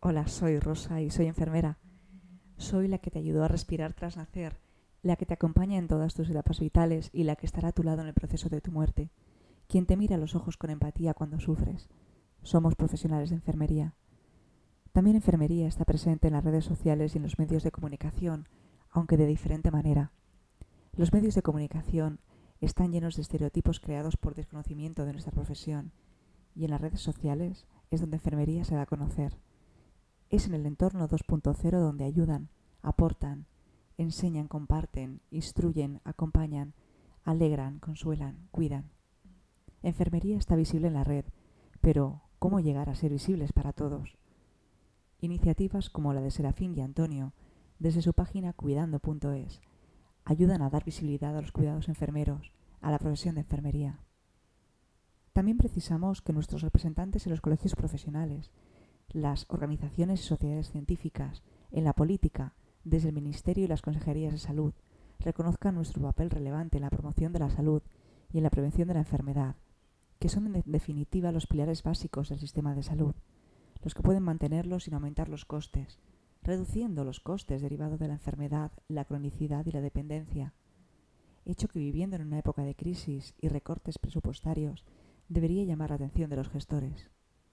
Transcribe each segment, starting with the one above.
Hola, soy Rosa y soy enfermera. Soy la que te ayudó a respirar tras nacer, la que te acompaña en todas tus etapas vitales y la que estará a tu lado en el proceso de tu muerte, quien te mira a los ojos con empatía cuando sufres. Somos profesionales de enfermería. También enfermería está presente en las redes sociales y en los medios de comunicación, aunque de diferente manera. Los medios de comunicación están llenos de estereotipos creados por desconocimiento de nuestra profesión, y en las redes sociales es donde enfermería se da a conocer. Es en el entorno 2.0 donde ayudan, aportan, enseñan, comparten, instruyen, acompañan, alegran, consuelan, cuidan. Enfermería está visible en la red, pero ¿cómo llegar a ser visibles para todos? Iniciativas como la de Serafín y Antonio, desde su página cuidando.es, ayudan a dar visibilidad a los cuidados enfermeros, a la profesión de enfermería. También precisamos que nuestros representantes en los colegios profesionales, las organizaciones y sociedades científicas, en la política, desde el Ministerio y las consejerías de salud, reconozcan nuestro papel relevante en la promoción de la salud y en la prevención de la enfermedad, que son en definitiva los pilares básicos del sistema de salud, los que pueden mantenerlo sin aumentar los costes, reduciendo los costes derivados de la enfermedad, la cronicidad y la dependencia, hecho que viviendo en una época de crisis y recortes presupuestarios debería llamar la atención de los gestores.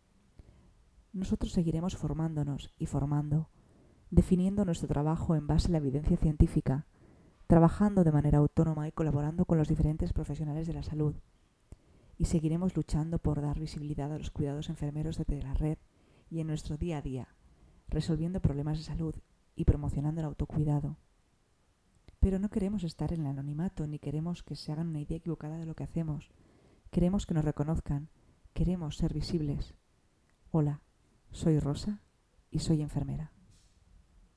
Nosotros seguiremos formándonos y formando, definiendo nuestro trabajo en base a la evidencia científica, trabajando de manera autónoma y colaborando con los diferentes profesionales de la salud. Y seguiremos luchando por dar visibilidad a los cuidados enfermeros desde la red y en nuestro día a día, resolviendo problemas de salud y promocionando el autocuidado. Pero no queremos estar en el anonimato ni queremos que se hagan una idea equivocada de lo que hacemos. Queremos que nos reconozcan, queremos ser visibles. Hola, soy Rosa y soy enfermera.